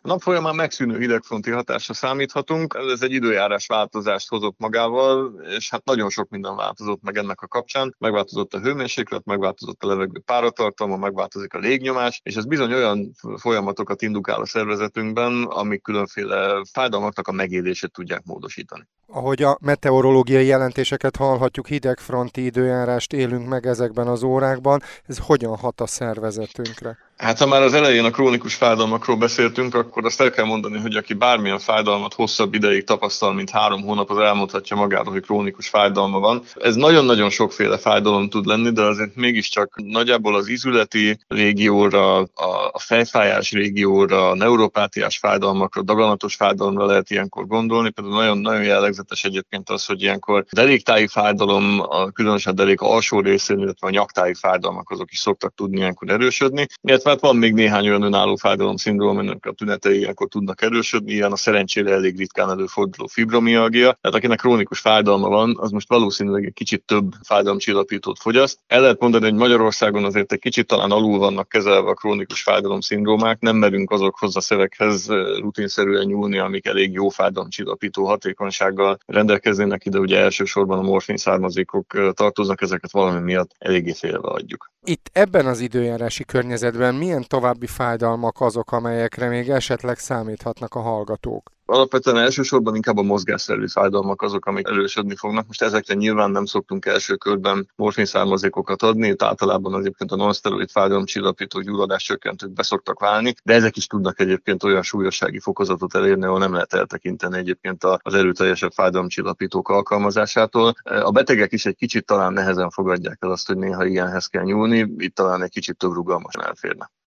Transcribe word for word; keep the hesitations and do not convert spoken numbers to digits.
A nap folyamán megszűnő hidegfronti hatásra számíthatunk, ez egy időjárás változást hozott magával, és hát nagyon sok minden változott meg ennek a kapcsán. Megváltozott a hőmérséklet, megváltozott a levegő páratartalma, megváltozik a légnyomás, és ez bizony olyan folyamatokat indukál a szervezetünkben, amik különféle fájdalmaknak a megélését tudják módosítani. Ahogy a meteorológiai jelentéseket hallhatjuk, hidegfronti időjárást élünk meg ezekben az órákban, ez hogyan hat a szervezetünkre? Hát ha már az elején a krónikus fájdalmakról beszéltünk, akkor azt el kell mondani, hogy aki bármilyen fájdalmat hosszabb ideig tapasztal, mint három hónap, az elmondhatja magáról, hogy krónikus fájdalma van. Ez nagyon-nagyon sokféle fájdalom tud lenni, de azért mégiscsak nagyjából az izületi régióra, a fejfájás régióra, a neuropátiás fájdalmakra, daganatos fájdalomra lehet ilyenkor gondolni. Például nagyon, nagyon jellegzetes egyébként az, hogy ilyenkor deréktáji fájdalom, a különösen derék alsó részén, illetve a nyaktáji fájdalmak azok is szoktak tudni ilyenkor erősödni. Hát van még néhány olyan önálló fájdalomszindróma, aminek a tünetei ilyenkor tudnak erősödni, ilyen a szerencsére elég ritkán előforduló fibromialgia. Tehát akinek krónikus fájdalma van, az most valószínűleg egy kicsit több fájdalomcsillapítót fogyaszt. El lehet mondani, hogy Magyarországon azért egy kicsit talán alul vannak kezelve a krónikus fájdalomszindrómák, nem merünk azokhoz a szöveghez rutinszerűen nyúlni, amik elég jó fájdalomcsillapító hatékonysággal rendelkeznének, ide ugye elsősorban a morfin származékok tartoznak, ezeket valami miatt eléggé félve adjuk. Itt ebben az időjárási környezetben milyen további fájdalmak azok, amelyekre még esetleg számíthatnak a hallgatók? Alapvetően elsősorban inkább a mozgásszervi fájdalmak azok, amik erősödni fognak. Most ezekre nyilván nem szoktunk első körben morfinszármazékokat adni, itt általában egyébként a non-szteroid fájdalomcsillapító gyulladáscsökkentők be szoktak válni, de ezek is tudnak egyébként olyan súlyossági fokozatot elérni, ahol nem lehet eltekinteni egyébként az erőteljesebb fájdalomcsillapítók alkalmazásától. A betegek is egy kicsit talán nehezen fogadják el azt, hogy néha ilyenhez kell nyúlni, itt talán egy kicsit több rugalmasan elférne.